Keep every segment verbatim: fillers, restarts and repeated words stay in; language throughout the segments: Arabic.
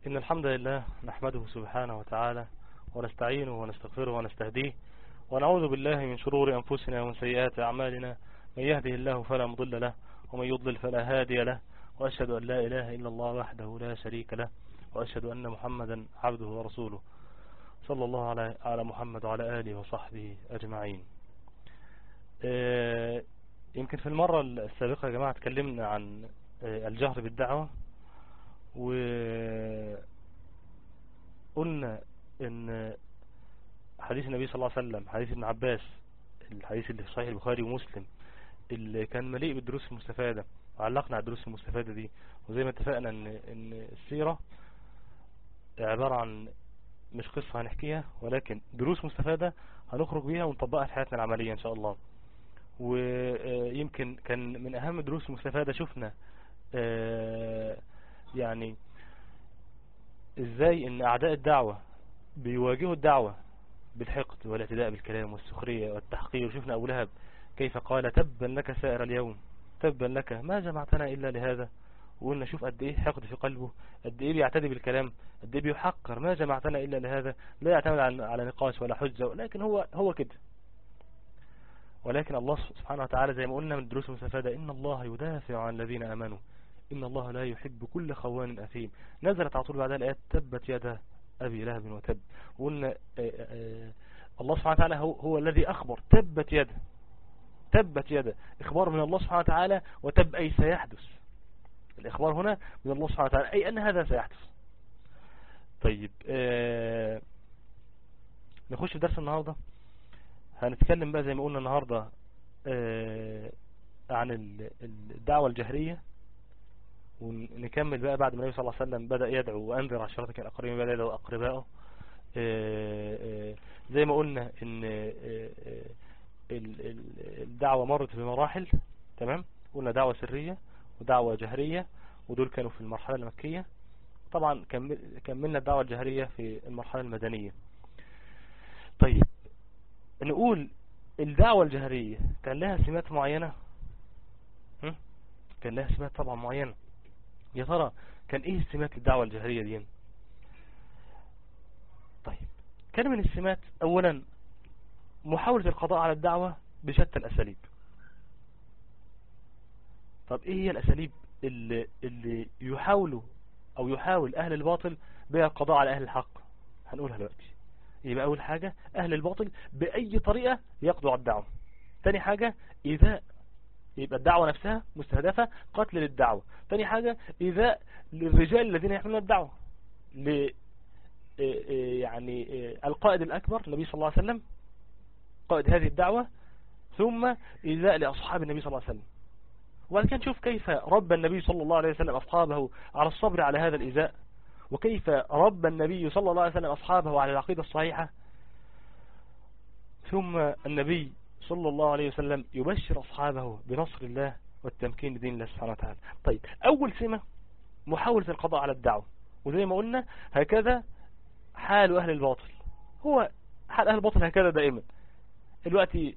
إن الحمد لله نحمده سبحانه وتعالى ونستعينه ونستغفره ونستهديه ونعوذ بالله من شرور أنفسنا ومن سيئات أعمالنا. من يهده الله فلا مضل له ومن يضلل فلا هادي له، وأشهد أن لا إله إلا الله وحده لا شريك له، وأشهد أن محمدا عبده ورسوله. صلى الله على على محمد وعلى آله وصحبه أجمعين. يمكن في المرة السابقة يا جماعة اتكلمنا عن الجهر بالدعوة، وقلنا ان حديث النبي صلى الله عليه وسلم، حديث ابن عباس، الحديث اللي في صحيح البخاري ومسلم، اللي كان مليء بالدروس المستفادة، وعلقنا على الدروس المستفادة دي. وزي ما اتفقنا ان ان السيرة عبارة عن مش قصة هنحكيها، ولكن دروس مستفادة هنخرج بيها ونطبقها في حياتنا العملية ان شاء الله. ويمكن كان من اهم الدروس المستفادة شفنا يعني ازاي ان اعداء الدعوة بيواجهوا الدعوة بالحقد والاعتداء بالكلام والسخرية والتحقير. شفنا ابو لهب كيف قال تبا لك سائر اليوم، تبا لك ما جمعتنا الا لهذا. وقلنا شوف قد ايه حقد في قلبه، قد ايه بيعتدي بالكلام، قد ايه بيحقر، ما جمعتنا الا لهذا. لا يعتمد على نقاش ولا حجة، ولكن هو هو كده. ولكن الله سبحانه وتعالى زي ما قلنا من الدروس المستفادة ان الله يدافع عن الذين امنوا، إن الله لا يحب كل خوان أثيم. نزلت على طول بعدها الآيات تبت يدا أبي لهب وتب. وقلنا الله سبحانه وتعالى هو, هو الذي أخبر تبت يدا، تبت يدا إخبار من الله سبحانه وتعالى، وتب أي سيحدث. الإخبار هنا من الله سبحانه وتعالى أي أن هذا سيحدث. طيب آه نخش في درس النهاردة. هنتكلم بقى زي ما قلنا النهاردة آه عن الدعوة الجهرية، ونكمل بقى بعد ما النبي صلى الله عليه وسلم بدأ يدعو وأنذر عشيرتك الأقربين، بدأ يدعو أقربائه. زي ما قلنا إن الدعوة مرت بمراحل، تمام. قلنا دعوة سرية ودعوة جهرية، ودول كانوا في المرحلة المكية. طبعا كملنا الدعوة الجهرية في المرحلة المدنية. طيب نقول الدعوة الجهرية كان لها سمات معينة، كان لها سمات طبعا معينة. يا ترى كان ايه السمات الدعوة الجهرية دي؟ طيب كان من السمات اولا محاولة القضاء على الدعوة بشتى الاساليب. طب ايه هي الاساليب اللي, اللي يحاولوا او يحاول اهل الباطل بها القضاء على اهل الحق؟ هنقولها دلوقتي. يبقى اول حاجة اهل الباطل باي طريقة يقضوا على الدعوة. تاني حاجة ايذاء، يبقى الدعوة نفسها مستهدفة قتل للدعوة. تاني حاجة إيذاء للرجال الذين يحملون الدعوة، ل يعني القائد الأكبر النبي صلى الله عليه وسلم، قائد هذه الدعوة، ثم إيذاء لأصحاب النبي صلى الله عليه وسلم. وأنا كان نشوف كيف رب النبي صلى الله عليه وسلم أصحابه على الصبر على هذا الإيذاء، وكيف رب النبي صلى الله عليه وسلم أصحابه على العقيدة الصحيحة. ثم النبي صلى الله عليه وسلم يبشر أصحابه بنصر الله والتمكين لدين الله سبحانه وتعالى. طيب أول سمة محاولة القضاء على الدعوة، وزي ما قلنا هكذا حال أهل الباطل، هو حال أهل الباطل هكذا دائما. دلوقتي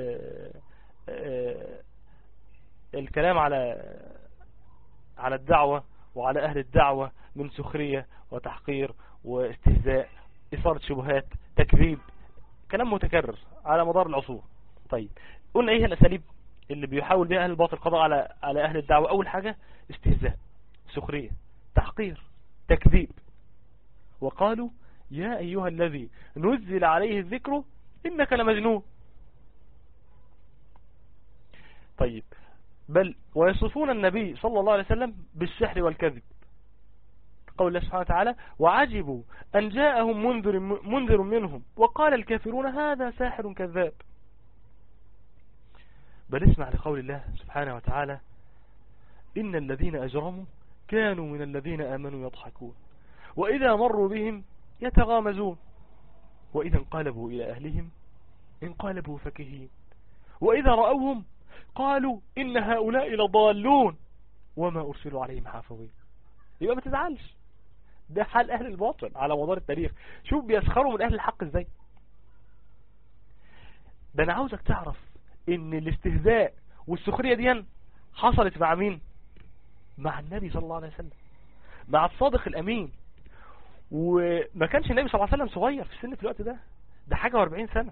الكلام على على الدعوة وعلى أهل الدعوة من سخرية وتحقير واستهزاء، إثارة شبهات، تكذيب، كلام متكرر على مدار العصور. طيب قلنا ايه الاساليب اللي بيحاول بها اهل الباطل القضاء على على اهل الدعوة؟ اول حاجة استهزاء، سخرية، تحقير، تكذيب. وقالوا يا ايها الذي نزل عليه الذكر انك لمجنون. طيب بل ويصفون النبي صلى الله عليه وسلم بالسحر والكذب. قول الله سبحانه وتعالى وعجبوا ان جاءهم منذر منذر منهم وقال الكافرون هذا ساحر كذاب. بل اسمع لقول الله سبحانه وتعالى إن الذين أجرموا كانوا من الذين آمنوا يضحكون وإذا مروا بهم يتغامزون وإذا انقلبوا إلى أهلهم انقلبوا فكهين وإذا رأوهم قالوا إن هؤلاء لضالون وما أرسلوا عليهم حافظين. يبقى ما تزعلش، ده حال أهل الباطل على مدار التاريخ. شوف بيسخروا من أهل الحق إزاي. ده أنا عاوزك تعرف ان الاستهزاء والسخرية دي حصلت مع مين؟ مع النبي صلى الله عليه وسلم، مع الصادق الامين. وما كانش النبي صلى الله عليه وسلم صغير في السن في الوقت ده، ده حاجة واربعين سنة،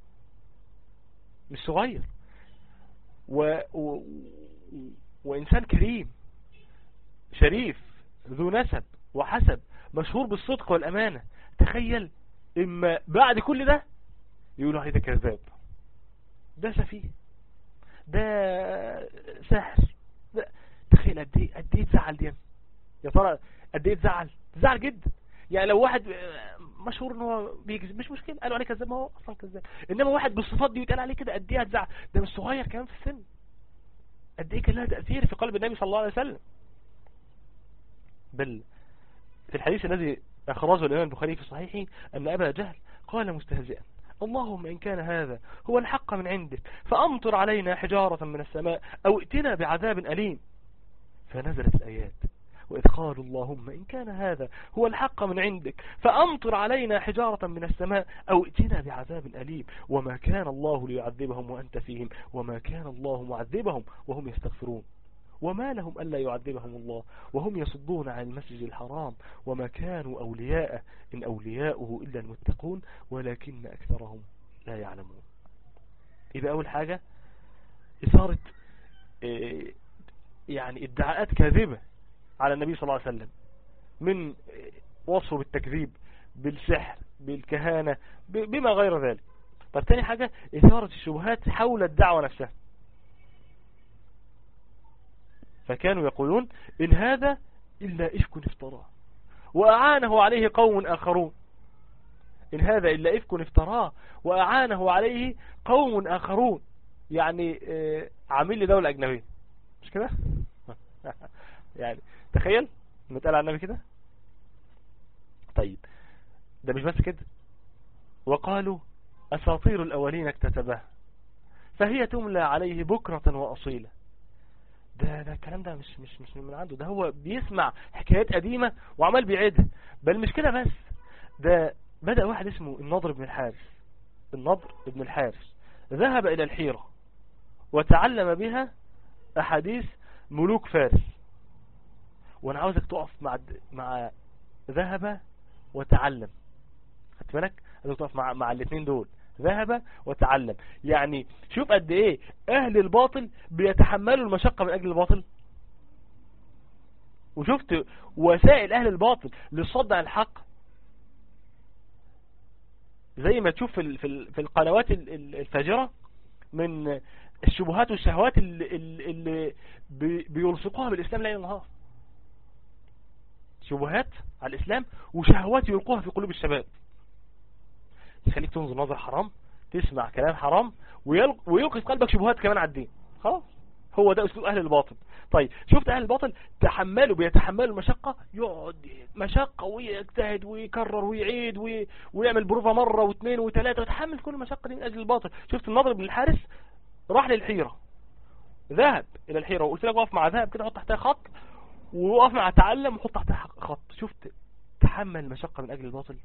مش صغير، و... و... وإنسان كريم شريف ذو نسب وحسب مشهور بالصدق والأمانة. تخيل إما بعد كل ده يقولوا عليه ده كذاب، ده سفيه، ده ساحر، ده تخيل قد ايه قد ايه تزعل دي يا ترى، قد ايه تزعل تزعل جدا. يعني لو واحد مشهور ان هو بيكذب مش مشكله، قالوا عليه كذاب، ما هو اصلا كذاب، انما واحد بالصفات دي ويتقال عليه كده قد ايه هتزعل، ده مش صغير كمان في السن، قد ايه كان لها تاثير في قلب النبي صلى الله عليه وسلم. بل في الحديث الذي اخرجه الامام البخاري في صحيحه ان ابا جهل قال مستهزئا: اللهم إن كان هذا هو الحق من عندك فأمطر علينا حجارة من السماء أو ائتنا بعذاب أليم. فنزلت الآيات: وإذ قالوا اللهم إن كان هذا هو الحق من عندك فأمطر علينا حجارة من السماء أو ائتنا بعذاب أليم وما كان الله ليعذبهم وأنت فيهم وما كان الله معذبهم وهم يستغفرون وما لهم ألا يعذبهم الله وهم يصدون عن المسجد الحرام وما كانوا أولياءه إن أولياؤه إلا المتقون ولكن أكثرهم لا يعلمون. إذا أول حاجة إثارة يعني ادعاءات كاذبة على النبي صلى الله عليه وسلم من وصفه بالتكذيب بالسحر بالكهانة بما غير ذلك. طب تاني حاجة إثارة الشبهات حول الدعوة نفسها، فكانوا يقولون إن هذا إلا إفك افتراه وأعانه عليه قوم آخرون، إن هذا إلا إفك افتراه وأعانه عليه قوم آخرون، يعني عامل لي دولة أجنبية، مش كده؟ يعني تخيل نتقال عن النبي كده. طيب ده مش بس كده، وقالوا أساطير الأولين اكتتبها فهي تملى عليه بكرة وأصيلة. ده ده الكلام ده مش مش مش من عنده، ده هو بيسمع حكايات قديمة وعمال بيعيدها. بل مش كده بس، ده بدأ واحد اسمه النضر بن الحارث، النضر بن الحارث ذهب إلى الحيرة وتعلم بها أحاديث ملوك فارس. وانا عاوزك تقف مع مع ذهب وتعلم، خدت بالك؟ عاوزك تقف مع مع الاثنين دول، ذهب وتعلم. يعني شوف قد ايه اهل الباطل بيتحملوا المشقة من اجل الباطل، وشفت وسائل اهل الباطل للصد عن الحق، زي ما تشوف في في القنوات الفاجرة من الشبهات والشهوات اللي, اللي بيلصقوها بالاسلام ليل نهار، شبهات على الاسلام وشهوات يلقوها في قلوب الشباب، تخليك تنظر نظر حرام، تسمع كلام حرام، ويلقي في قلبك شبهات كمان على الدين. خلاص، هو ده اسلوب اهل الباطل. طيب شفت اهل الباطل تحملوا بيتحملوا المشقة، يقعد مشقة ويجتهد ويكرر ويعيد وي... ويعمل بروفة مرة واثنين وثلاثة ويتحمل كل المشقة دي من اجل الباطل. شفت النضر بن الحارث راح للحيرة، ذهب الى الحيرة، وقلت لك وقف مع ذهب كده حط تحتها خط، ووقف مع تعلم وحط تحتها خط. شفت تحمل المشقة من اجل الباطل.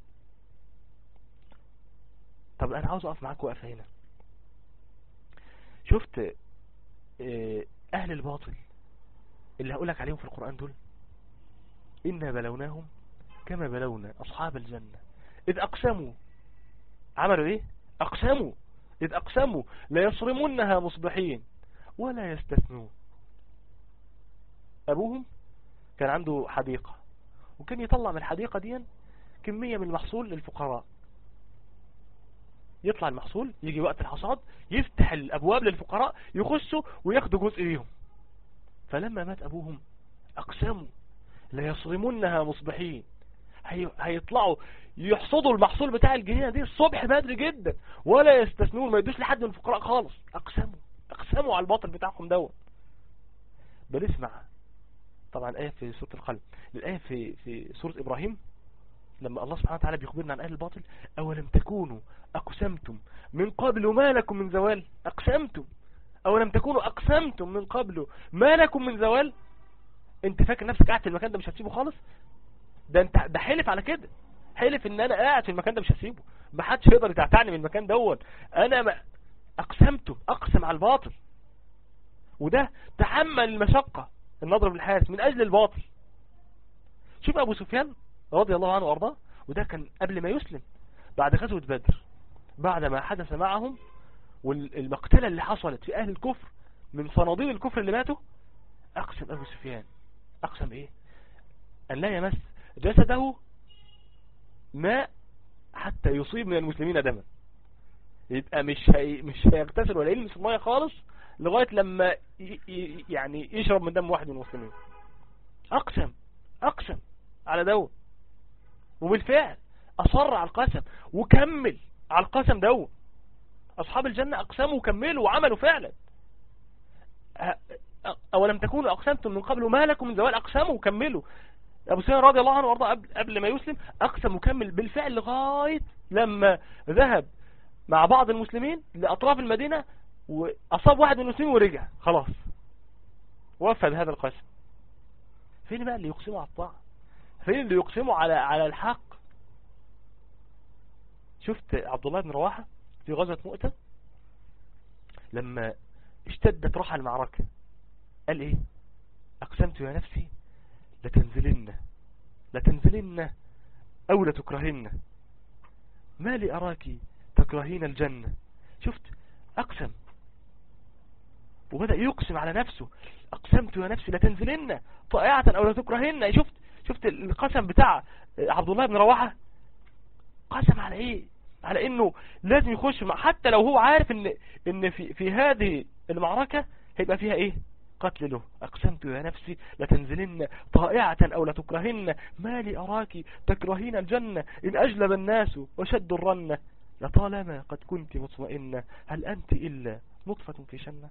طب انا عاوز اقف معاك وقفة هنا. شفت اهل الباطل اللي هقولك عليهم في القرآن دول، إنا بلوناهم كما بلونا أصحاب الجنة إذ أقسموا، عملوا إيه؟ أقسموا، إذ أقسموا لا يصرمونها مصبحين ولا يستثنون. أبوهم كان عنده حديقة، وكان يطلع من الحديقة دي كمية من المحصول للفقراء، يطلع المحصول، يجي وقت الحصاد يفتح الأبواب للفقراء يخشوا وياخدوا جزء ليهم. فلما مات أبوهم أقسموا لا يصرمونها مصبحين، هي... هيطلعوا يحصدوا المحصول بتاع الجنينة دي الصبح بدري جدا، ولا يستثنون، ما يدوش لحد من الفقراء خالص. أقسموا أقسموا على الباطل بتاعهم دوت. بل اسمع طبعا آية في سورة القلب، الآية في في سورة إبراهيم لما الله سبحانه وتعالى بيخبرنا عن أهل الباطل: أولم تكونوا أقسمتم من قبل ما لكم من زوال. أقسمتم، أولم تكونوا أقسمتم من قبل ما لكم من زوال. أنت فاكر نفسك قاعد في المكان ده مش هتسيبه خالص؟ ده أنت ده حلف على كده، حلف إن أنا قاعد في المكان ده مش هسيبه، ما حدش يقدر يتعتعني من المكان دوت. أنا ما أقسمتم، أقسم على الباطل، وده تحمل المشقة النضر بن الحارث من أجل الباطل. شوف أبو سفيان رضي الله عنه وأرضاه وده كان قبل ما يسلم بعد غزوة بدر، بعد ما حدث معهم والمقتلة اللي حصلت في أهل الكفر من صناديد الكفر اللي ماتوا، أقسم أبو سفيان، أقسم إيه؟ أن لا يمس جسده ماء حتى يصيب من المسلمين دما. يبقى مش هي مش هيغتسل ولا يلمس المية خالص لغاية لما ي... يعني يشرب من دم واحد من المسلمين. أقسم أقسم على دو، وبالفعل أصر على القسم وكمل على القسم دو. أصحاب الجنة أقسموا وكملوا وعملوا فعلا. أولم تكونوا أقسمتم من قبل ما لكم من زوال؟ أقسموا وكملوا. أبو سفيان رضي الله عنه وارضاه قبل, قبل ما يسلم أقسم وكمل بالفعل لغاية لما ذهب مع بعض المسلمين لأطراف المدينة وأصاب واحد من المسلمين ورجع خلاص وفى بهذا القسم. فين بقى اللي يقسموا على الطاعة؟ فين اللي يقسموا على على الحق؟ شفت عبد الله بن رواحة في غزوة مؤتة لما اشتدت روح المعركة قال ايه؟ أقسمت يا نفسي لتنزلن لتنزلن أو لتكرهن ما لي أراك تكرهين الجنة. شفت؟ أقسم وبدأ يقسم على نفسه. أقسمت يا نفسي لتنزلن طائعة أو لتكرهن. شفت شفت القسم بتاع عبد الله بن رواحة؟ قسم على ايه؟ على انه لازم يخش مع، حتى لو هو عارف ان ان في في هذه المعركة هيبقى فيها ايه؟ قتل له. أقسمت يا نفسي لتنزلن طائعة أو لتكرهن ما لي أراك تكرهين الجنة إن أجلب الناس وشد الرنة لطالما قد كنت مطمئنة هل أنت إلا نطفة في شنة.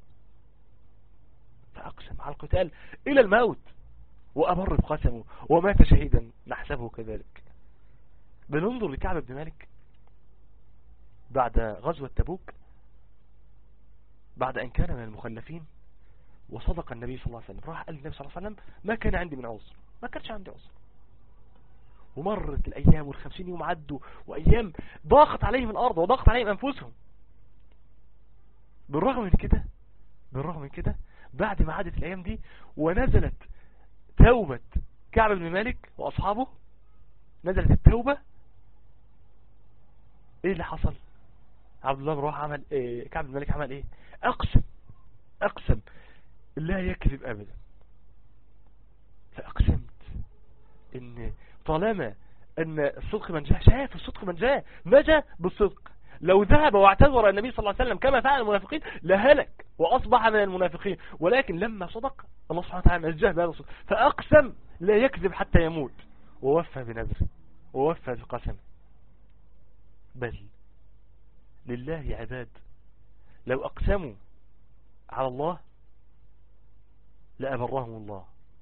فأقسم على القتال إلى الموت وأمر بقسمه ومات شهيدا نحسبه كذلك. بننظر لكعب بن مالك بعد غزوة تبوك بعد أن كان من المخلفين وصدق النبي صلى الله عليه وسلم. راح قال النبي صلى الله عليه وسلم ما كان عندي من عذر، ما كانش عندي عذر. ومرت الأيام والخمسين يوم عدوا وأيام ضاقت عليهم الأرض وضاقت عليهم أنفسهم. بالرغم من كده بالرغم من كده بعد ما عدت الأيام دي ونزلت توبة كعب بن مالك وأصحابه، نزلت التوبة، ايه اللي حصل؟ عبد الله بن رواحة عمل إيه؟ كعب بن مالك عمل ايه؟ أقسم أقسم لا يكذب أبدا. فأقسمت ان طالما ان الصدق من جاء، شاف الصدق من جاء نجا بالصدق. لو ذهب واعتذر النبي صلى الله عليه وسلم كما فعل المنافقين لهلك وأصبح من المنافقين، ولكن لما صدق الله سبحانه وتعالى نجاه بهذا الصدق. فأقسم لا يكذب حتى يموت ووفى بنذره ووفى بقسمه. بل لله عباد لو أقسموا على الله لأبرهم الله.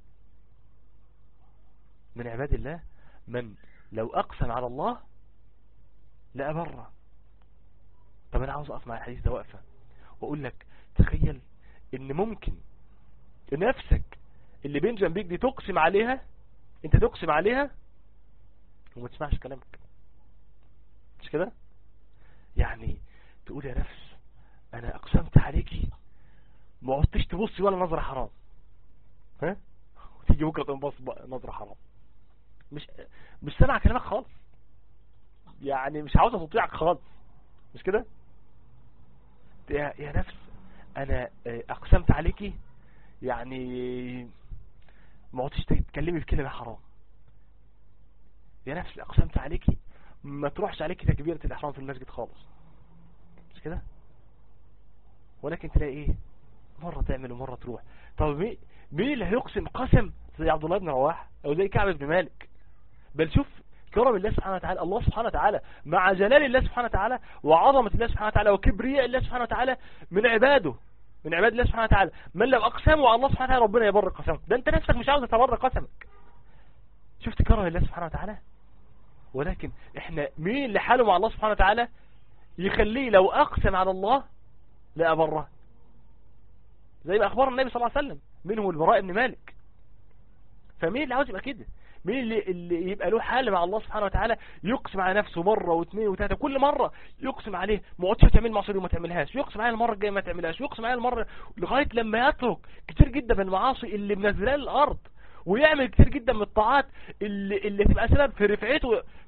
من عباد الله من لو أقسم على الله لأبره. طب أنا عاوز أقف مع الحديث ده وقفة وأقول لك تخيل إن ممكن نفسك اللي بين جنبيك دي تقسم عليها، أنت تقسم عليها وما تسمعش كلامك، مش كده؟ يعني تقول يا نفس أنا أقسمت عليكي ما عدتش تبصي ولا نظرة حرام، ها؟ وتيجي بكرة تنبص نظرة حرام. مش مش سامع كلامك خالص، يعني مش عاوزة تطيعك خالص، مش كده؟ يا, يا نفس أنا أقسمت عليكي يعني ما عدتش تتكلمي في كلمة حرام. يا نفس أقسمت عليكي ما تروحش عليكي تكبيرة الإحرام في المسجد خالص، مش كده؟ ولكن تلاقي ايه؟ مرة تعمل ومرة تروح. طب مين مين اللي هيقسم قسم زي عبد الله بن رواحة او زي كعب بن مالك؟ بل شوف كرم الله سبحانه وتعالى، الله سبحانه وتعالى مع جلال الله سبحانه وتعالى وعظمة الله سبحانه وتعالى وكبرياء الله سبحانه وتعالى من عباده من عباد الله سبحانه وتعالى من لو اقسموا على الله سبحانه وتعالى ربنا يبر قسمك. ده انت نفسك مش عاوز تبر قسمك. شفت كرم الله سبحانه وتعالى؟ ولكن احنا مين اللي حاله مع الله سبحانه وتعالى يخليه لو اقسم على الله لا أبره؟ زي ما أخبار النبي صلى الله عليه وسلم منهم البراء بن مالك. فمين اللي عاوز يبقى كده؟ مين اللي, اللي يبقى له حال مع الله سبحانه وتعالى يقسم على نفسه مرة واثنين وثلاثة، كل مرة يقسم عليه ما عدتش تعمل معصية وما تعملهاش، يقسم عليه المرة الجاية ما تعملهاش، يقسم عليه المرة لغاية لما يترك كتير جدا من المعاصي اللي منزلها الأرض ويعمل كتير جدا من الطاعات اللي اللي تبقى سبب في رفعته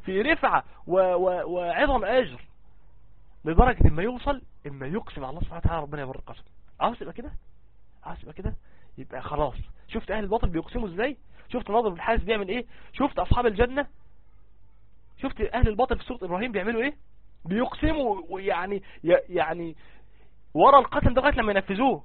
في رفعة وعظم أجر، لدرجة إما يوصل إما يقسم على الله سبحانه وتعالى ربنا يبر القسم. عاوز يبقى كده، عاوز يبقى كده، يبقى خلاص. شفت أهل الباطل بيقسموا إزاي؟ شفت ناظر بن الحارث بيعمل إيه؟ شفت أصحاب الجنة؟ شفت أهل الباطل في سورة إبراهيم بيعملوا إيه؟ بيقسموا، ويعني يعني ورا القسم ده لغاية لما ينفذوه.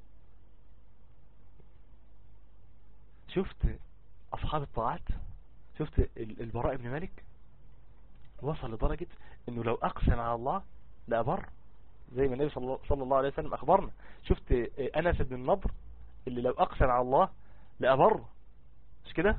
شفت أصحاب الطاعات، شفت البراء بن مالك وصل لدرجة إنه لو أقسم على الله لأبر، زي ما النبي صلى الله عليه وسلم أخبرنا. شفت أنس بن النضر اللي لو أقسم على الله لأبر، مش كده؟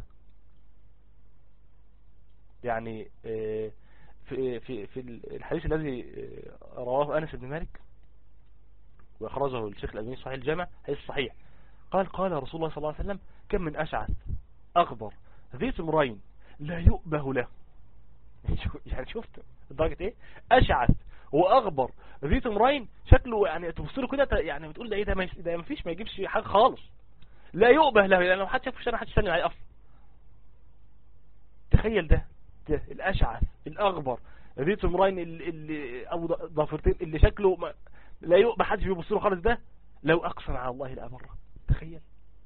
يعني في في في الحديث الذي رواه أنس بن مالك وأخرجه الشيخ الألباني صحيح الجامع، حديث صحيح، قال قال رسول الله صلى الله عليه وسلم: كم من أشعث أغبر ذي ثمرين لا يؤبه له. يعني شفت الدرجة ايه؟ أشعث وأغبر ذي ثمرين، شكله يعني تبص له كده يعني بتقول ده ايه ده؟ ده ما فيش، ما يجيبش حاجة خالص، لا يؤبه له، يعني لو حد شافه شارع حد يسلم عليه أصلا. تخيل ده, ده الأشعث الأغبر ذي ثمرين اللي, اللي أبو ضافرتين اللي شكله ما لا يؤبه، حد بيبص له خالص، ده لو أقسم على الله لأبره. تخيل،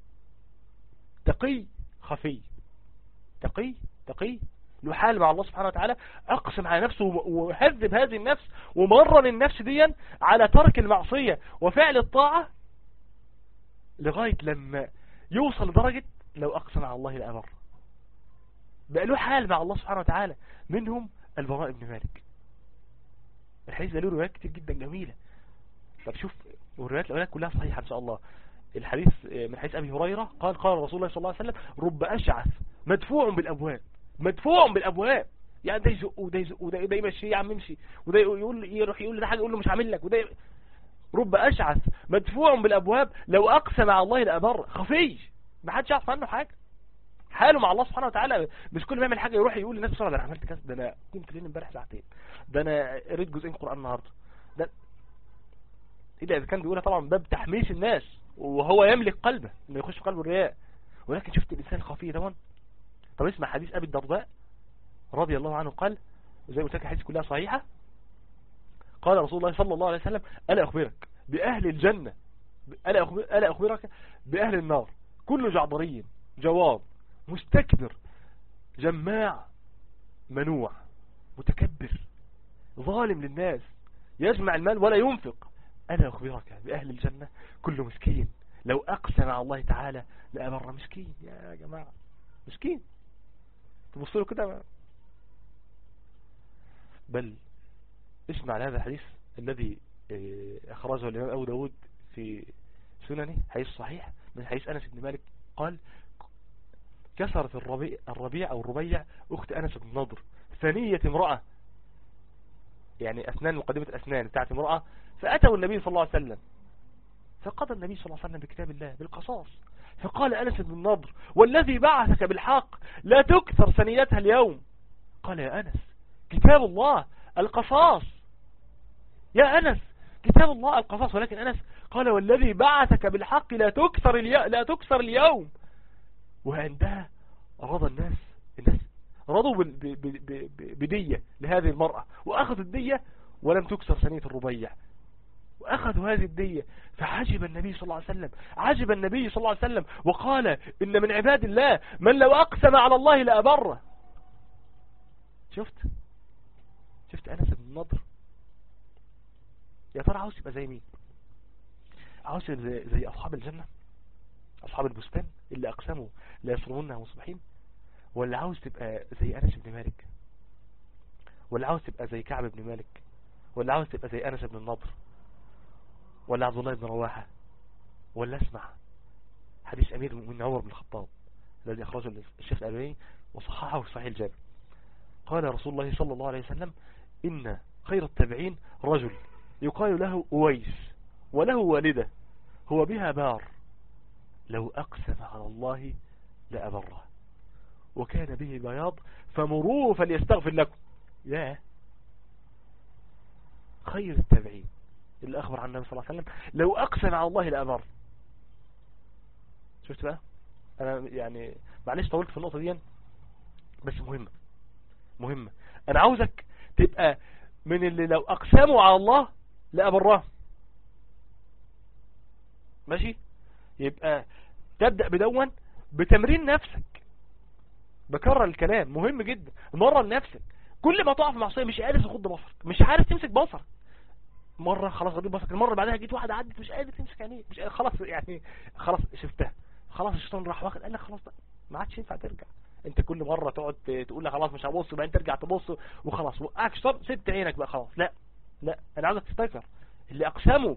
تقي خفي، تقي تقي له حال مع الله سبحانه وتعالى، أقسم على نفسه وهذب هذه النفس ومرن النفس ديا على ترك المعصية وفعل الطاعة لغاية لما يوصل لدرجة لو أقسم على الله لأبر. بقى له حال مع الله سبحانه وتعالى. منهم البراء بن مالك. الحديث ده له روايات كتير جدا جميلة. طب شوف، والروايات الأولى كلها صحيحة إن شاء الله. الحديث من حديث أبي هريرة قال قال رسول الله صلى الله عليه وسلم: رب أشعث مدفوع بالأبواب، مدفوع بالأبواب، يعني ده يزق وده يزق وده ده يمشي، يا عم امشي، وده يقول يروح يقول له ده حاجة يقول له مش عامل لك، وده ي... رب أشعث مدفوع بالأبواب لو أقسم على الله لأبر. خفي، ما حدش يعرف عنه حاجة، حاله مع الله سبحانه وتعالى. مش كل ما يعمل حاجة يروح يقول للناس بسرعة: ده انا عملت كذا، ده انا قمت لين امبارح ساعتين، ده انا قريت جزئين قرآن النهارده، ده إلا إذا كان بيقولها طبعا باب تحميس الناس وهو يملك قلبه انه يخش في قلبه الرياء. ولكن شفت الإنسان الخفي ده. طب اسمع حديث أبي الدرداء رضي الله عنه، قال زي ما قلت لك الحديث كلها صحيحة، قال رسول الله صلى الله عليه وسلم: ألا أخبرك بأهل الجنة، ألا, أخبر ألا أخبرك بأهل النار، كل جعبري جواب مستكبر جماع منوع متكبر ظالم للناس يجمع المال ولا ينفق. أنا أخبرك بأهل الجنة كل مسكين لو أقسم على الله تعالى لأبر. مسكين يا جماعة، مسكين تبصوا له كده. بل اسمع هذا الحديث الذي أخرجه الإمام أبو داود في سننه، حديث صحيح من حديث أنس بن مالك قال: كسرت الربيع, الربيع أو الربيع أخت أنس بن نضر ثنية امرأة، يعني أسنان، مقدمة أسنان بتاعت امرأة، فأتوا النبي صلى الله عليه وسلم فقضى النبي صلى الله عليه وسلم بكتاب الله بالقصاص. فقال أنس بن نضر: والذي بعثك بالحق لا تكثر ثنيتها اليوم. قال: يا أنس كتاب الله القصاص، يا أنس كتاب الله القصاص. ولكن أنس قال: والذي بعثك بالحق لا تكثر اليوم، لا تكثر اليوم. وعندها رضى الناس، الناس رضوا بدية لهذه المرأة، وأخذوا الدية ولم تكسر ثنية الربيع، وأخذوا هذه الدية. فعجب النبي صلى الله عليه وسلم، عجب النبي صلى الله عليه وسلم وقال: إن من عباد الله من لو أقسم على الله لأبره. شفت شفت أنس بن النضر. يا ترى عاوز يبقى زي مين؟ عاوز زي, زي أصحاب الجنة، أصحاب البستان اللي أقسموا لا يصرمونها مصبحين، ولا عاوز تبقى زي أنس بن مالك، ولا عاوز تبقى زي كعب بن مالك، ولا عاوز تبقى زي أنس بن النضر، ولا عبد الله بن رواحة؟ ولا اسمع حديث أمير المؤمنين عمر بن الخطاب الذي أخرجه الشيخ الألباني وصححه في صحيح الجامع. قال رسول الله صلى الله عليه وسلم: إن خير التابعين رجل يقال له أويس وله والدة هو بها بار، لو أقسم على الله لأبره وكان به بياض فمروه فليستغفر لكم. يا خير التابعين اللي أخبر عن النبي صلى الله عليه وسلم لو أقسم على الله لأبر. شفت بقى؟ أنا يعني معلش طولت في النقطة دي بس مهمة، مهمة. انا عاوزك تبقى من اللي لو اقسموا على الله لأبراه. ماشي؟ يبقى تبدأ بدون بتمرين نفسك. بكرر الكلام مهم جدا، مرن نفسك. كل ما تقع في معصيه مش قادر تغض بصرك، مش عارف تمسك بصرك، مره خلاص غضيت بصرك، المره اللي بعدها جيت واحده عدت مش قادر تمسك عينيك، مش قادر خلاص يعني خلاص شفتها، خلاص الشيطان راح واخد قال لك خلاص بقى ما عادش ينفع ترجع. انت كل مره تقعد تقول لي خلاص مش هبص، وبعدين ترجع تبص وخلاص وقعك شيطان، سبت عينك بقى خلاص. لا لا، انا عاوزك تفتكر اللي اقسموا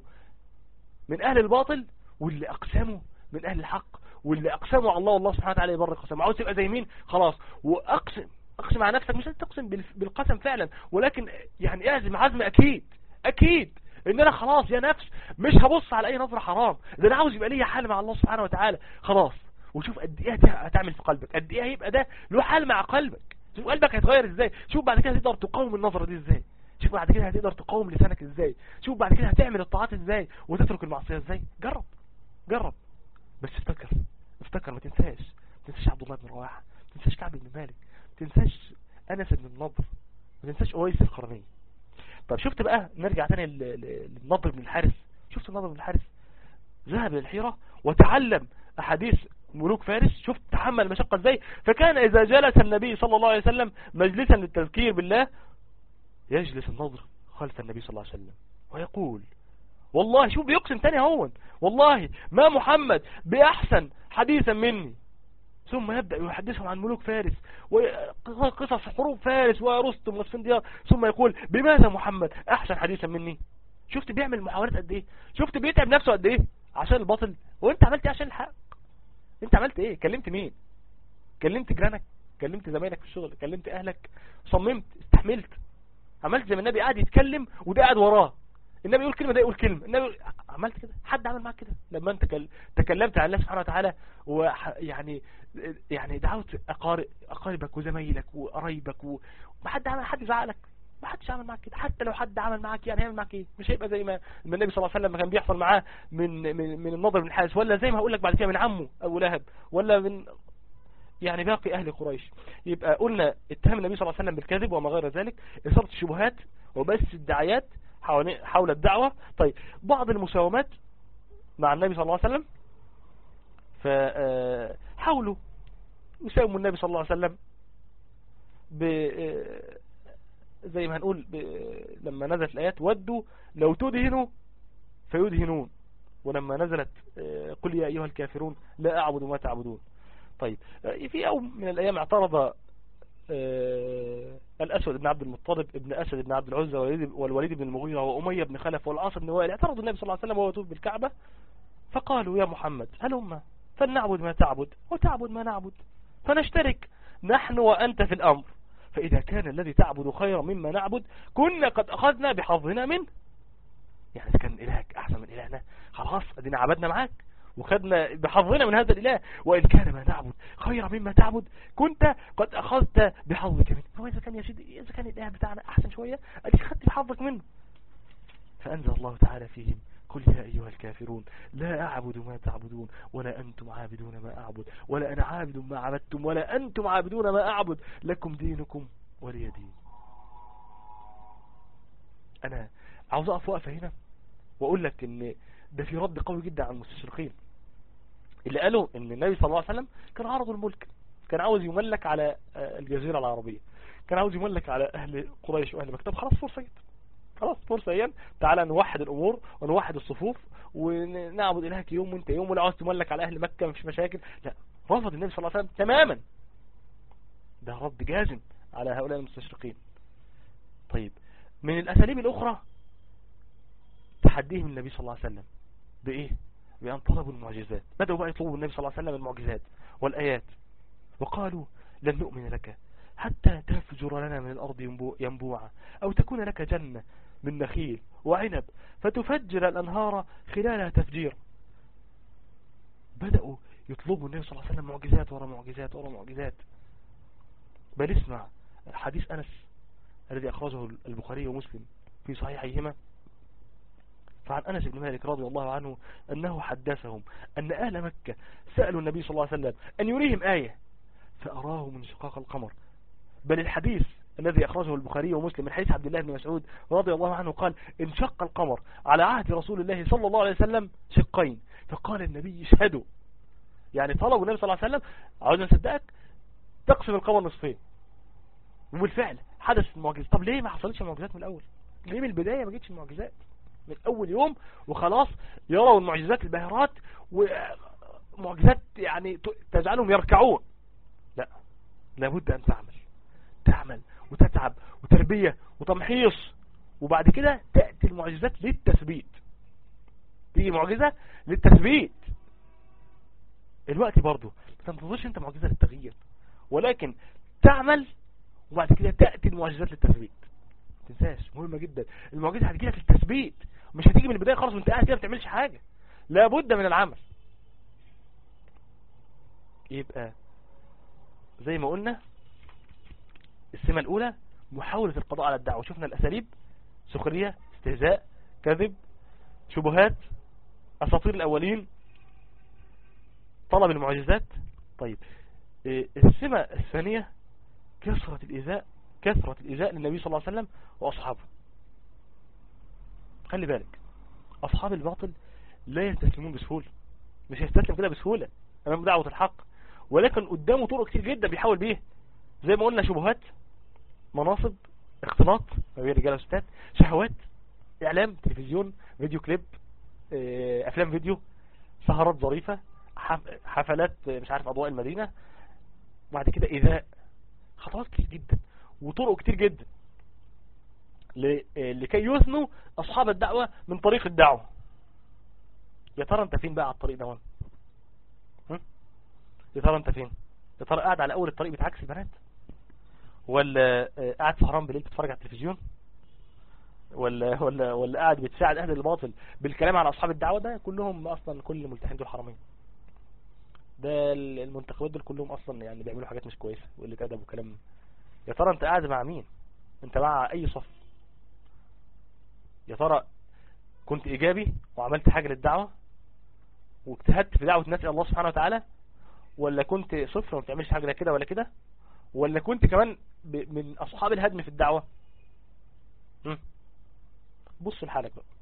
من اهل الباطل واللي اقسموا من اهل الحق واللي اقسموا على الله والله سبحانه وتعالى يبارك قسم. عاوز تبقى زي مين؟ خلاص واقسم، اقسم على نفسك، مش انت تقسم بالقسم فعلا، ولكن يعني اعزم عزم اكيد اكيد ان انا خلاص يا نفس مش هبص على اي نظرة حرام، ده انا عاوز يبقى ليا حال مع الله سبحانه وتعالى خلاص. وشوف قد ايه هتعمل في قلبك، قد ايه هيبقى ده له حال مع قلبك. شوف قلبك هيتغير ازاي، شوف بعد كده هتقدر تقاوم النظرة دي ازاي، شوف بعد كده هتقدر تقاوم لسانك ازاي، شوف بعد كده هتعمل الطاعات ازاي وتترك المعصية ازاي. جرب جرب بس افتكر افتكر ما تنساش ما تنساش عبد الله بن رواحه، ما تنساش كعب بن مالك، ما تنساش انس بن النضر، ما تنساش اويس القرني. طب شفت بقى، نرجع تاني للنضر بن الحارث. شفت النضر بن الحارث ذهب للحيرة وتعلم احاديث ملوك فارس، شفت تحمل مشقة ازاي. فكان اذا جلس النبي صلى الله عليه وسلم مجلسا للتذكير بالله يجلس النضر خلف النبي صلى الله عليه وسلم ويقول والله، شوف بيقسم تاني هون، والله ما محمد بأحسن حديثا مني. ثم يبدأ يحدثهم عن ملوك فارس وقصص حروب فارس ورستم واسفنديار، ثم يقول بماذا محمد أحسن حديثا مني. شفت بيعمل محاولات قد ايه، شفت بيتعب نفسه قد ايه عشان الباطل، وانت عملت ايه عشان الحق؟ انت عملت ايه؟ كلمت مين؟ كلمت جيرانك؟ كلمت زمايلك في الشغل؟ كلمت اهلك؟ صممت؟ استحملت؟ عملت زي ما النبي قاعد يتكلم وده قاعد وراه، النبي يقول كلمة ده يقول كلمة، النبي عملت كده؟ حد عمل معك كده لما انت تكلمت عن الله سبحانه وتعالى ويعني يعني دعوت أقارب أقاربك وزمايلك وقرايبك وما حد عمل، حد زعلك؟ ما حدش عمل معك كده. حتى لو حد عمل معك يعني هيعمل معك ايه؟ مش هيبقى زي ما النبي صلى الله عليه وسلم كان بيحصل معاه من من من النضر بن الحارث، ولا زي ما هقول لك بعد كده من عمه ابو لهب، ولا من يعني باقي اهل قريش. يبقى قلنا اتهم النبي صلى الله عليه وسلم بالكذب وما غير ذلك، اثارة الشبهات وبس الدعايات حول الدعوة. طيب بعض المساومات مع النبي صلى الله عليه وسلم، فحاولوا يساوموا النبي صلى الله عليه وسلم ب زي ما هنقول لما نزلت الآيات ودوا لو تدهنوا فيدهنون، ولما نزلت قل يا أيها الكافرون لا أعبد ما تعبدون. طيب في يوم من الأيام اعترض الأسود بن عبد المطلب ابن أسد بن عبد العزى والوليد بن المغيرة وأمية بن خلف والعاص بن وائل، اعترضوا النبي صلى الله عليه وسلم وهو يطوف بالكعبة، فقالوا يا محمد هلما فلنعبد ما تعبد وتعبد ما نعبد، فنشترك نحن وأنت في الأمر، فإذا كان الذي تعبد خيرا مما نعبد كنا قد أخذنا بحظنا منه. يعني إذا كان إلهك أحسن من إلهنا خلاص أدينا عبدنا معاك وخدنا بحظنا من هذا الإله، وإن كان ما نعبد خيرا مما تعبد كنت قد أخذت بحظك منه. هو إذا كان يا سيدي إذا كان الإله بتاعنا أحسن شوية أديك خدت بحظك منه. فأنزل الله تعالى فيهم قل يا أيها الكافرون لا أعبد ما تعبدون ولا أنتم عابدون ما أعبد ولا أنا عابد ما عبدتم ولا أنتم عابدون ما أعبد لكم دينكم ولي دين. أنا عاوز أقف وقفة هنا وأقول لك إن ده في رد قوي جدا على المستشرقين اللي قالوا إن النبي صلى الله عليه وسلم كان عرض الملك، كان عاوز يملك على الجزيرة العربية، كان عاوز يملك على أهل قريش وأهل مكة. خلاص فرصة جدا، خلاص فرصة أيام، تعالى نوحد الأمور ونوحد الصفوف ونعبد إلهك يوم وانت يوم، ولا عاوز تملك على أهل مكة مفيش مشاكل. لا، رفض النبي صلى الله عليه وسلم تماما. ده رد جازم على هؤلاء المستشرقين. طيب من الأساليب الأخرى تحديهم النبي صلى الله عليه وسلم بإيه؟ بأن طلبوا المعجزات، بدأوا بقى يطلبوا النبي صلى الله عليه وسلم المعجزات والآيات، وقالوا لن نؤمن لك حتى تفجر لنا من الأرض ينبوعا أو تكون لك جنة من نخيل وعنب فتفجر الأنهار خلالها تفجير. بدأوا يطلبوا النبي صلى الله عليه وسلم معجزات ورا معجزات ورا معجزات. بل اسمع حديث أنس الذي أخرجه البخاري ومسلم في صحيحيهما، فعن أنس بن مالك رضي الله عنه أنه حدثهم أن أهل مكة سألوا النبي صلى الله عليه وسلم أن يريهم آية فأراهم انشقاق القمر. بل الحديث الذي أخرجه البخاري ومسلم من حديث عبد الله بن مسعود رضي الله عنه قال انشق القمر على عهد رسول الله صلى الله عليه وسلم شقين، فقال النبي اشهدوا، يعني طلبوا النبي صلى الله عليه وسلم عاوزنا نصدقك تقسم القمر نصفين، وبالفعل حدث المعجزة. طب ليه ما حصلتش المعجزات من الأول؟ ليه من البداية ما جتش المعجزات من أول يوم وخلاص يروا المعجزات الباهرات ومعجزات يعني تجعلهم يركعون؟ لا، لابد أن تعمل تعمل وتتعب وتربية وتمحيص، وبعد كده تأتي المعجزات للتثبيت. تيجي معجزة للتثبيت. الوقت برضو ما تنتظرش انت معجزة للتغيير، ولكن تعمل وبعد كده تأتي المعجزات للتثبيت. ما تنساش، مهمة جدا. المعجزة هتجي لك للتثبيت، مش هتيجي من البداية خالص وانت قاعد كده ما بتعملش حاجة. لابد من العمل. يبقى زي ما قلنا السمة الأولى محاولة القضاء على الدعوة. شفنا الأساليب: سخرية، استهزاء، كذب، شبهات، أساطير الأولين، طلب المعجزات. طيب السمة الثانية كثرة الإيذاء، كثرة الإيذاء للنبي صلى الله عليه وسلم وأصحابه. خلي بالك، أصحاب الباطل لا يستسلمون بسهولة، مش هيستسلم كده بسهولة أمام دعوة الحق، ولكن قدامه طرق كتير جدا بيحاول بيها. زي ما قلنا: شبهات، مناصب، اختلاط ما بين رجاله وستات، شهوات، اعلام، تلفزيون، فيديو كليب، افلام فيديو، سهرات ظريفة، حفلات مش عارف اضواء المدينة، بعد كده ايذاء. خطوات كتير جدا وطرق كتير جدا لكي يثنوا اصحاب الدعوة من طريق الدعوة. يا ترى انت فين بقى على الطريق ده؟ يا ترى انت فين؟ يا ترى قاعد على اول الطريق بتعكس البنات، ولا قاعد سهران بالليل بتتفرج على التلفزيون، ولا ولا ولا قاعد بتساعد اهل الباطل بالكلام على اصحاب الدعوه؟ ده كلهم اصلا كل الملتحين دول حرامين. ده المنتخبات دول كلهم اصلا يعني بيعملوا حاجات مش كويسه واللي ادب وكلام. يا ترى انت قاعد مع مين؟ انت مع اي صف؟ يا ترى كنت ايجابي وعملت حاجه للدعوه واجتهدت في دعوه الناس الى الله سبحانه وتعالى، ولا كنت صفر وما بتعملش حاجه لا كده ولا كده، ولا كنت كمان من اصحاب الهدم في الدعوه؟ بص لحالك بقى.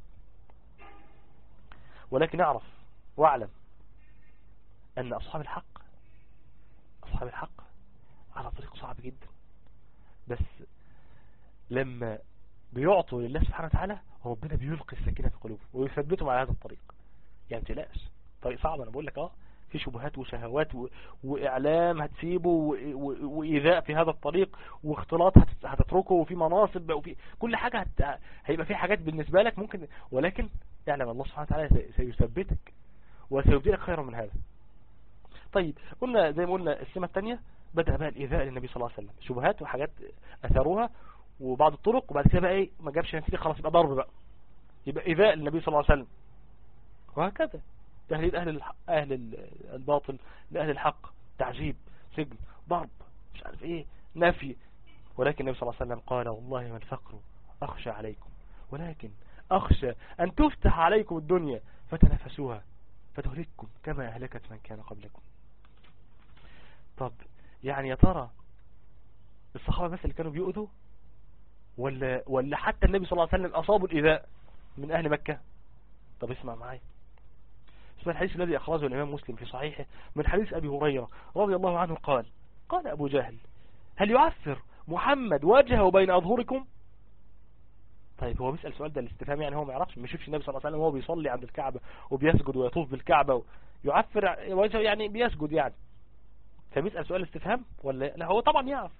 ولكن اعرف واعلم ان اصحاب الحق اصحاب الحق على طريق صعب جدا، بس لما بيعطوا لله سبحانه وتعالى ربنا بيلقي السكينة في قلوبهم ويثبتهم على هذا الطريق. يعني متقلقش، طريق صعب انا بقول لك، اه في شبهات وشهوات و... واعلام هتسيبه و... و... وايذاء في هذا الطريق، واختلاط هت... هتتركه، وفي مناصب، وفي كل حاجة هت... هيبقى في حاجات بالنسبة لك ممكن، ولكن اعلم الله سبحانه وتعالى سيثبتك وسيبدلك خيرا من هذا. طيب قلنا زي ما قلنا السمة الثانية بدأ بقى الإيذاء للنبي صلى الله عليه وسلم، شبهات وحاجات أثروها وبعض الطرق، وبعد كده بقى ايه ما جابش نتيجة خلاص يبقى ضرب بقى، يبقى إيذاء للنبي صلى الله عليه وسلم، وهكذا تهديد أهل الح... أهل الباطل لأهل الحق، تعذيب، سجن، ضرب، مش عارف ايه، نفي. ولكن النبي صلى الله عليه وسلم قال: والله ما الفقر أخشى عليكم، ولكن أخشى أن تفتح عليكم الدنيا فتنافسوها فتهلككم كما أهلكت من كان قبلكم. طب يعني يا ترى الصحابة بس اللي كانوا بيؤذوا، ولا ولا حتى النبي صلى الله عليه وسلم أصابوا الإيذاء من أهل مكة؟ طب اسمع معايا، اسمع الحديث الذي أخرجه الإمام مسلم في صحيحه من حديث أبي هريرة رضي الله عنه قال: قال أبو جهل: هل يعفر محمد وجهه بين أظهركم؟ طيب هو بيسأل سؤال ده الاستفهام، يعني هو ما يعرفش، ما يشوفش النبي صلى الله عليه وسلم وهو بيصلي عند الكعبة وبيسجد ويطوف بالكعبة ويعفر وجهه، يعني بيسجد يعني، فبيسأل سؤال استفهام ولا لا؟ هو طبعا يعرف،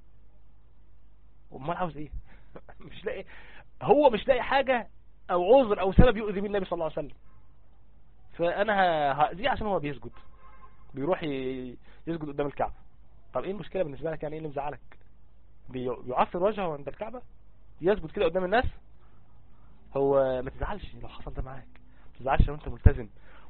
امال عاوز ايه؟ مش لاقي، هو مش لاقي حاجة او عذر او سبب يؤذي بيه النبي صلى الله عليه وسلم، فانا هأذيه عشان هو بيسجد، بيروح يسجد قدام الكعبة. طب ايه المشكلة بالنسبة لك؟ يعني ايه اللي مزعلك؟ بيعفر وجهه عند الكعبة، يسجد كده قدام الناس، هو ما تزعلش لو حصل ده معاك، ما تزعلش لو انت ملتزم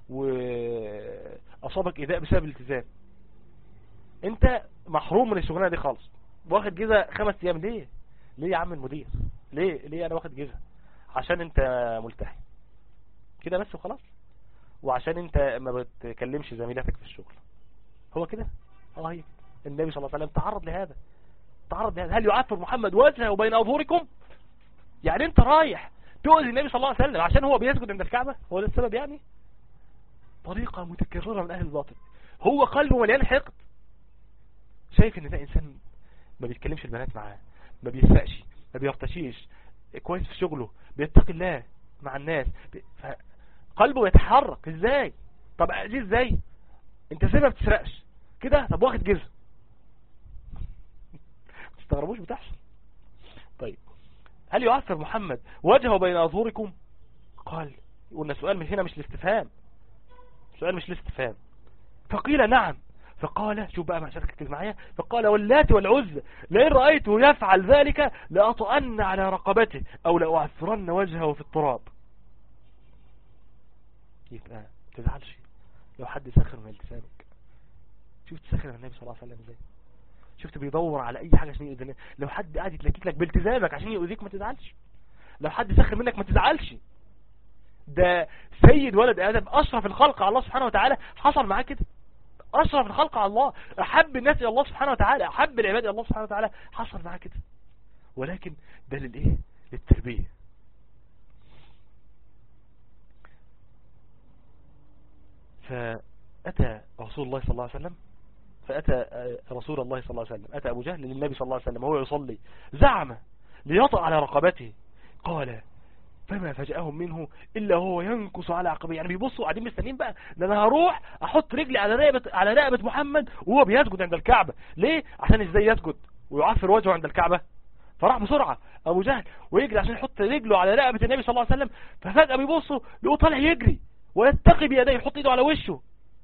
واصابك ايذاء بسبب الالتزام، انت محروم من الشغلانه دي خالص، واخد جزء خمس ايام. ليه ليه يا عم المدير؟ ليه ليه انا واخد جزء؟ عشان انت ملتحي كده بس وخلاص، وعشان انت ما بتكلمش زميلاتك في الشغل، هو كده. اه هي النبي صلى الله عليه وسلم تعرض لهذا، تتعرض لهذا؟ هل يعفر محمد وجهه بين أظهركم؟ يعني انت رايح تؤذي النبي صلى الله عليه وسلم عشان هو بيسجد عند الكعبة؟ هو ده السبب يعني؟ طريقة متكررة من أهل الباطل. هو قلبه مليان حقد، شايف ان ده انسان ما بيتكلمش البنات معاه، ما بيسرقش، ما بيرتشيش، كويس في شغله، بيتقي الله مع الناس، قلبه يتحرك. ازاي؟ طب اذيه ازاي؟ انت ازاي ما بتسرقش كده؟ طب واخد جزء، ما تستغربوش بتحصل. طيب هل يعفر محمد وجهه بين اظهركم؟ قال، قلنا سؤال مش هنا، مش الاستفهام، سؤال مش الاستفهام. فقيل نعم. فقال، شوف بقى معشرك كده معايا، فقال واللات والعزى لئن رأيته يفعل ذلك لأطأن على رقبته أو لأعفرن وجهه في التراب. يبقى ما تزعلش لو حد سخر من التزامك. شفت سخر من النبي صلى الله عليه وسلم ازاي؟ شفت بيدور على اي حاجة عشان يؤذيك؟ لو حد قاعد يتلكك لك بالتزامك عشان يؤذيك ما تزعلش. لو حد سخر منك ما تزعلش. ده سيد ولد آدم، أشرف الخلق على الله سبحانه وتعالى، حصل معاه كده. أشرف الخلق على الله، أحب الناس إلى الله سبحانه وتعالى، أحب العباد إلى الله سبحانه وتعالى، حصل معاه كده. ولكن ده للإيه؟ للتربية. فأتى رسول الله صلى الله عليه وسلم فأتى رسول الله صلى الله عليه وسلم أتى أبو جهل للنبي صلى الله عليه وسلم وهو يصلي، زعم ليطأ على رقبته. قال فما فجأهم منه إلا هو ينكس على عقبه. يعني بيبصوا قاعدين مستنين بقى، ده أنا هروح أحط رجلي على رقبة على رقبة محمد وهو بيسجد عند الكعبة. ليه؟ عشان إزاي يسجد ويعفر وجهه عند الكعبة. فراح بسرعة أبو جهل ويجري عشان يحط رجله على رقبة النبي صلى الله عليه وسلم. ففجأة بيبصوا لقوا طالع يجري ويتقي بيديه، يحط ايده على وشه.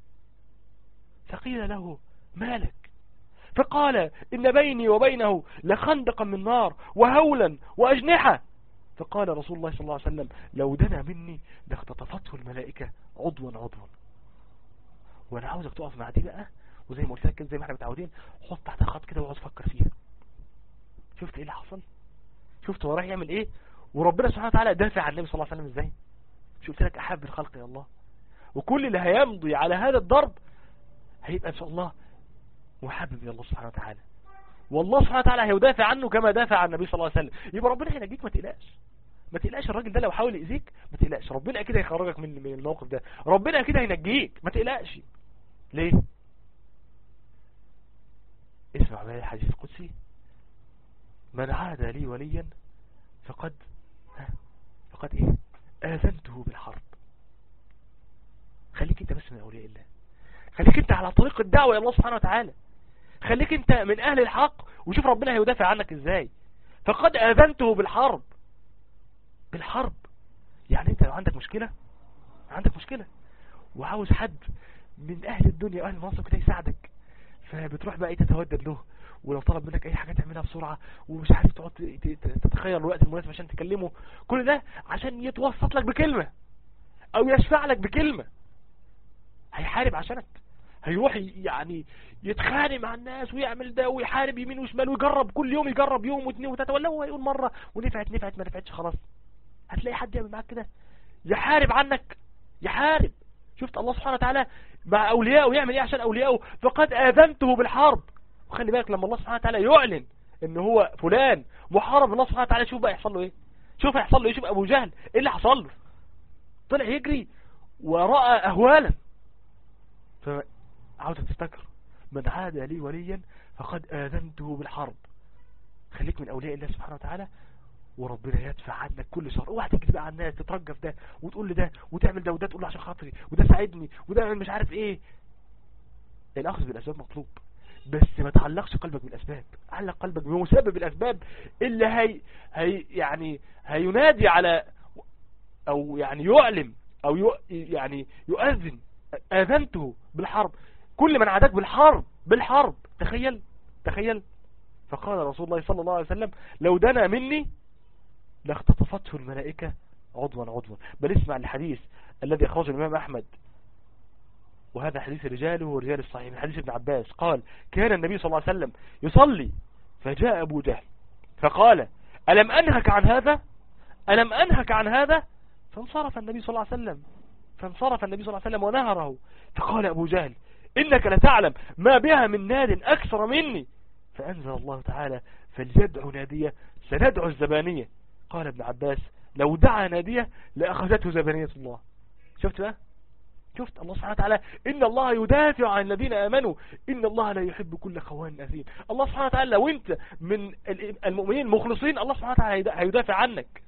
فقيل له مالك؟ فقال إن بيني وبينه لخندقا من نار وهولا وأجنحة. فقال رسول الله صلى الله عليه وسلم لو دنا مني لاختطفته الملائكة عضوا عضوا. وانا عاوزك تقف مع دي بقى، وزي ما قلت لك كده زي ما احنا متعودين، حط تحت خط كده واقعد فكر فيها. شفت ايه اللي حصل؟ شفت هو راح يعمل ايه؟ وربنا سبحانه وتعالى دافع عن النبي صلى الله عليه وسلم ازاي؟ شفت لك احب الخلق يا الله. وكل اللي هيمضي على هذا الضرب هيبقى ان شاء الله محبب الى الله سبحانه وتعالى، والله سبحانه وتعالى هيدافع عنه كما دافع عن النبي صلى الله عليه وسلم. يبقى ربنا هينجيك، ما تقلقش. ما تقلقش، الراجل ده لو حاول يأذيك ما تقلقش، ربنا اكيد هيخرجك من من الموقف ده، ربنا اكيد هينجيك، ما تقلقش. ليه؟ اسمع بقى الحديث القدسي، من عاد لي وليا فقد فقد ايه؟ آذنته بالحرب. خليك انت بس من اولياء الله، خليك انت على طريق الدعوة الى الله سبحانه وتعالى، خليك انت من اهل الحق، وشوف ربنا هيدافع عنك ازاي. فقد آذنته بالحرب. بالحرب يعني انت لو عندك مشكلة عندك مشكلة وعاوز حد من اهل الدنيا واهل مصر كده يساعدك، فبتروح بقى ايه تتودد له، ولو طلب منك اي حاجة تعملها بسرعة ومش عارف تقعد تتخيل الوقت المناسب عشان تكلمه، كل ده عشان يتوسط لك بكلمة او يشفع لك بكلمة. هيحارب عشانك، هيروح يعني يتخانق مع الناس ويعمل ده ويحارب يمين وشمال ويجرب كل يوم، يجرب يوم واثنين وثلاثة، ولا هو يقول مرة ونفعت نفعت ما نفعتش خلاص. هتلاقي حد يعمل معاك كده يحارب عنك، يحارب. شفت الله سبحانه وتعالى مع أولياءه يعمل ايه عشان أولياءه؟ فقد آذنته بالحرب. وخلي بالك لما الله سبحانه وتعالى يعلن ان هو فلان محارب الله سبحانه وتعالى، شوف بقى يحصل له ايه، شوف هيحصل له ايه. شوف أبو جهل ايه اللي حصل له، طلع يجري ورأى أهوالا. فعاوز تفتكر من عاد لي وليا فقد آذنته بالحرب. خليك من أولياء الله سبحانه وتعالى وربنا يدفع عنك كل شر. اوعى تجري بقى على الناس تترجف ده وتقول لده وتعمل ده وده، تقول له عشان خاطري وده ساعدني وده مش عارف ايه. الاخذ بالاسباب مطلوب، بس ما تعلقش قلبك بالاسباب، علق قلبك بمسبب الاسباب اللي هي, هي يعني هينادي على او يعني يعلم او يو يعني يؤذن. اذنته بالحرب، كل من عاداك بالحرب بالحرب. تخيل تخيل. فقال رسول الله صلى الله عليه وسلم لو دنا مني لاختطفته الملائكة عضوا عضوا. بل اسمع الحديث الذي أخرجه الإمام أحمد، وهذا حديث رجاله ورجال الصحيح، من حديث ابن عباس قال كان النبي صلى الله عليه وسلم يصلي فجاء أبو جهل فقال ألم أنهك عن هذا ألم أنهك عن هذا فانصرف النبي صلى الله عليه وسلم فانصرف النبي صلى الله عليه وسلم ونهره. فقال أبو جهل إنك لتعلم ما بها من ناد أكثر مني، فأنزل الله تعالى فليدعو نادية سندعو الزبانية. قال ابن عباس لو دعا نادية لأخذته زبانية الله. شفت بقى؟ شفت الله سبحانه وتعالى إن الله يدافع عن الذين آمنوا إن الله لا يحب كل خوان أثيم. الله سبحانه وتعالى لو أنت من المؤمنين المخلصين الله سبحانه وتعالى هيدافع عنك.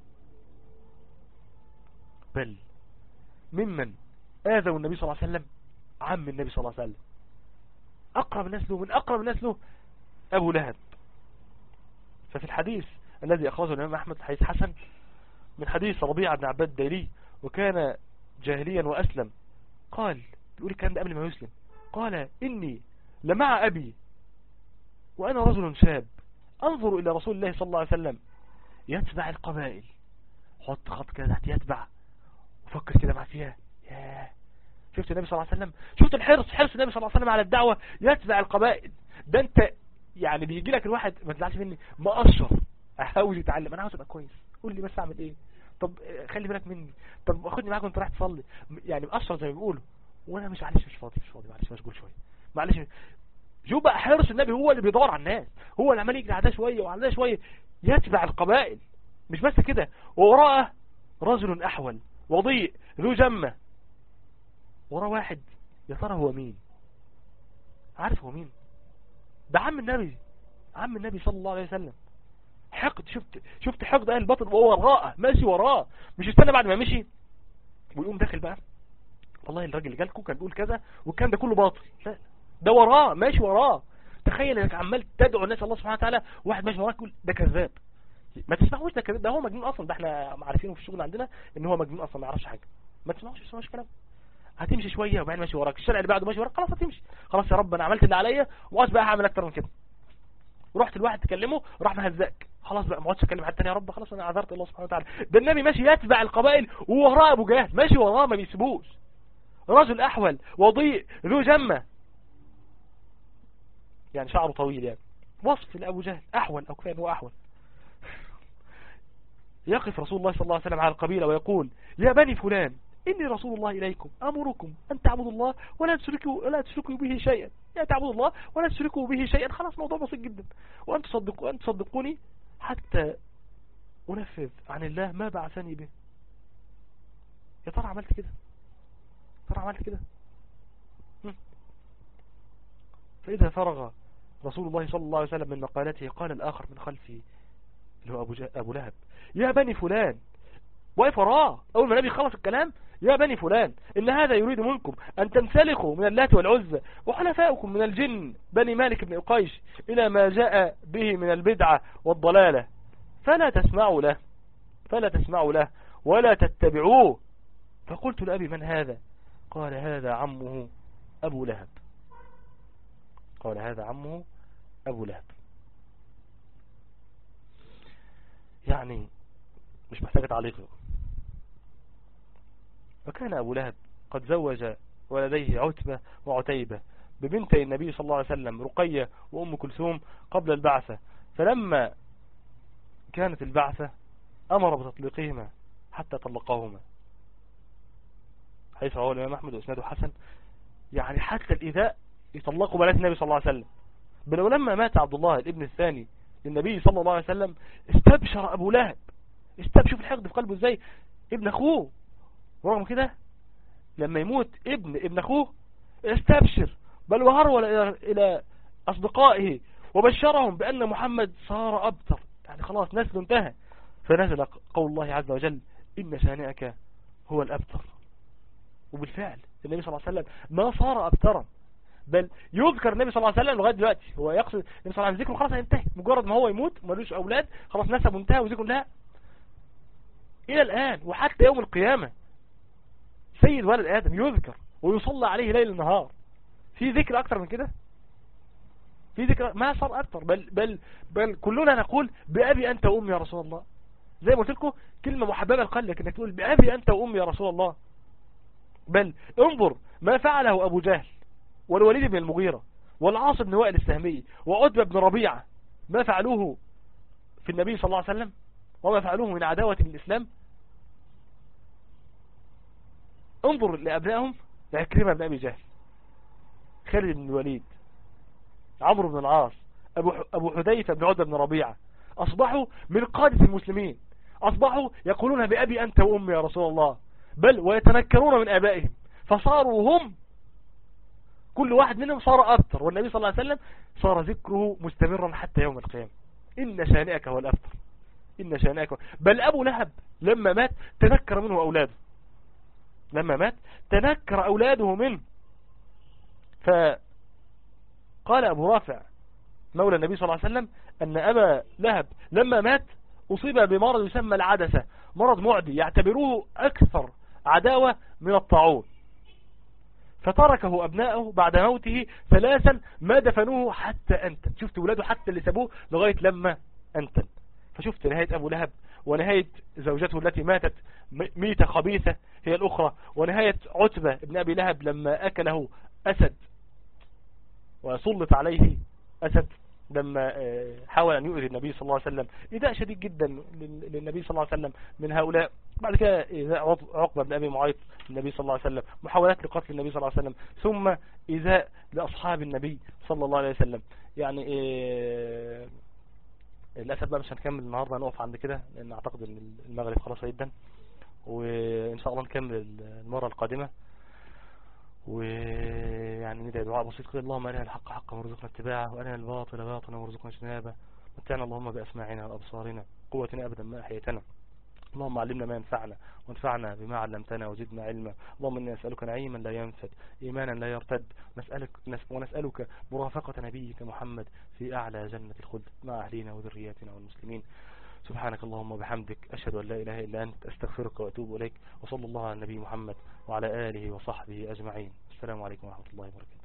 بل ممن آذوا النبي صلى الله عليه وسلم عم النبي صلى الله عليه وسلم، أقرب الناس له من أقرب الناس له أبو لهب. ففي الحديث الذي أخرجه الإمام أحمد حديث حسن من حديث ربيعة بن عباد الديلي وكان جاهليا وأسلم، قال يقول الكلام ده قبل ما يسلم، قال إني لمع أبي وأنا رجل شاب أنظر إلى رسول الله صلى الله عليه وسلم يتبع القبائل. حط خط كده تحت يتبع وفكر كده مع فيها. ياه شفت النبي صلى الله عليه وسلم، شفت الحرص حرص النبي صلى الله عليه وسلم على الدعوة، يتبع القبائل. ده انت يعني بيجي لك الواحد ما تزعلش مني مقشر عاوز يتعلم، انا عاوز ابقى كويس، قول لي بس اعمل ايه، طب خلي بالك مني، طب خدني معاك وانت رايح تصلي، يعني مقشر زي ما بيقولوا، وانا مش معلش مش فاضي مش فاضي معلش مشغول شويه معلش. شوف بقى حرص النبي، هو اللي بيدور على الناس، هو اللي عمال يجري على ده شويه وعلى ده شويه، يتبع القبائل. مش بس كده، ووراءه رجل احول وضيء ذو جمه، وراه واحد يا ترى هو مين؟ عارف هو مين؟ ده عم النبي، عم النبي صلى الله عليه وسلم. حقد، شفت شفت حقد اهل الباطل وهو وراءه ماشي وراه، مش يستنى بعد ما مشي ويقوم داخل بقى والله الراجل اللي جالكم كان بيقول كذا والكلام ده كله باطل. لا ده وراه ماشي وراه. تخيل انك عمال تدعو الناس الله سبحانه وتعالى واحد ماشي وراك يقول ده كذاب. ما تسمعوش ده كذاب، ده هو مجنون اصلا، ده احنا عارفينه في الشغل عندنا ان هو مجنون اصلا ما يعرفش حاجه. ما تسمعوش ما تسمعوش كلام. هتمشي شويه وبعدين ماشي وراك، الشارع اللي بعده ماشي وراك، خلاص هتمشي، خلاص يا رب انا عملت اللي عليا وقعد بقى هعمل اكتر من كده. ورحت الواحد تكلمه راح مهزاك، خلاص بقى ما عادش اكلم حد تاني يا رب، خلاص انا عذرت الله سبحانه وتعالى. ده النبي ماشي يتبع القبائل ووراه ابو جهل ماشي وراه ما بيسيبوش، رجل احول وضيء ذو جمه، يعني شعره طويل، يعني وصف لابو جهل احول او كفايه هو احول. يقف رسول الله صلى الله عليه وسلم على القبيله ويقول يا بني فلان إني رسول الله إليكم أمركم أن تعبدوا الله ولا تشركوا ولا تشركوا به شيئا، يعني تعبدوا الله ولا تشركوا به شيئا، خلاص موضوع بسيط جدا، وأن تصدقوا أن تصدقوني حتى أنفذ عن الله ما بعثني به. يا ترى عملت كده؟ يا ترى عملت كده؟ فإذا فرغ رسول الله صلى الله عليه وسلم من مقالته قال الآخر من خلفه اللي هو أبو, أبو لهب يا بني فلان، واقف وراه أول ما النبي خلص الكلام، يا بني فلان إن هذا يريد منكم أن تنسلخوا من اللات والعزى وحلفاؤكم من الجن بني مالك بن أقيش إلى ما جاء به من البدعة والضلالة، فلا تسمعوا له فلا تسمعوا له ولا تتبعوه. فقلت لأبي من هذا؟ قال هذا عمه أبو لهب. قال هذا عمه أبو لهب. يعني مش محتاجة تعليق. وكان أبو لهب قد زوج ولديه عتبة وعتيبة ببنتي النبي صلى الله عليه وسلم رقية وأم كلثوم قبل البعثة، فلما كانت البعثة أمر بتطليقهما حتى طلقاهما، حيث رواه الإمام أحمد وإسناده حسن. يعني حتى الإذاء يطلقوا بنات النبي صلى الله عليه وسلم. بل ولما مات عبد الله الابن الثاني للنبي صلى الله عليه وسلم استبشر أبو لهب، استبشر في الحقد في قلبه ازاي، ابن أخوه، ورغم كده لما يموت ابن ابن أخوه استبشر، بل وهرول إلى أصدقائه وبشرهم بأن محمد صار أبتر، يعني خلاص نسله انتهى. فنزل قول الله عز وجل إن شانئك هو الأبتر. وبالفعل النبي صلى الله عليه وسلم ما صار أبترا، بل يذكر النبي صلى الله عليه وسلم لغاية دلوقتي، هو يقصد النبي صلى الله عليه وسلم ذكره خلاص هينتهي، مجرد ما هو يموت ملوش أولاد خلاص نسبه انتهى وذكره لا إلى الآن وحتى يوم القيامة سيد ولد آدم يذكر ويصلى عليه ليل النهار. في ذكر أكتر من كده؟ في ذكر ما صار أكتر، بل, بل, بل كلنا نقول بأبي أنت وأمي يا رسول الله، زي ما قلت لكم كلمة محببة القلب لكنك تقول بأبي أنت وأمي يا رسول الله. بل انظر ما فعله أبو جهل والوليد بن المغيرة والعاص بن وائل السهمي وعتبة بن ربيعة، ما فعلوه في النبي صلى الله عليه وسلم وما فعلوه من عداوة للإسلام. انظر لأبنائهم عكرمة بن أبي جهل، خالد بن الوليد، عمرو بن العاص، أبو, أبو حذيفة بن عتبة بن ربيعة أصبحوا من قادة المسلمين، أصبحوا يقولون بأبي أنت وأمي يا رسول الله، بل ويتنكرون من آبائهم، فصاروا هم كل واحد منهم صار أبتر، والنبي صلى الله عليه وسلم صار ذكره مستمرا حتى يوم القيامة. إن شانئك هو الأبتر، إن شانئك هو. بل أبو لهب لما مات تنكر منه أولاده، لما مات تنكر أولاده منه. فقال أبو رافع مولى النبي صلى الله عليه وسلم أن أبا لهب لما مات أصيب بمرض يسمى العدسة، مرض معدي يعتبروه أكثر عداوة من الطاعون، فتركه أبنائه بعد موته ثلاثا ما دفنوه حتى أنتن. شفت ولاده حتى اللي سابوه لغاية لما أنتن. فشفت نهاية أبو لهب ونهاية زوجته التي ماتت ميتة خبيثة هي الأخرى، ونهاية عتبة ابن أبي لهب لما أكله أسد وسلط عليه أسد لما حاول أن يؤذي النبي صلى الله عليه وسلم، إيذاء شديد جدا للنبي صلى الله عليه وسلم من هؤلاء. بعد كده إيذاء عقبة بن أبي معيط للنبي صلى الله عليه وسلم، محاولات لقتل النبي صلى الله عليه وسلم، ثم إيذاء لأصحاب النبي صلى الله عليه وسلم. يعني إيه للأسف بقى مش هنكمل النهاردة، هنقف عند كده لأن أعتقد أن المغرب خلاص جدا، وإن شاء الله نكمل المرة القادمة. ويعني ندعي دعاء بسيط كده: اللهم أرنا الحق حقا وارزقنا اتباعه، وأرنا الباطل باطلا وارزقنا اجتنابه، متعنا اللهم بأسماعنا وأبصارنا قوتنا أبدا ما أحييتنا، اللهم علمنا ما ينفعنا وانفعنا بما علمتنا وزدنا علما. اللهم إنا نسألك نعيما لا ينفد، إيمانا لا يرتد، نسألك ونسألك مرافقة نبيك محمد في أعلى جنة الخلد مع أهلنا وذرياتنا والمسلمين. سبحانك اللهم وبحمدك، أشهد أن لا إله إلا أنت، أستغفرك وأتوب إليك، وصلى الله على النبي محمد وعلى آله وصحبه أجمعين. السلام عليكم ورحمة الله وبركاته.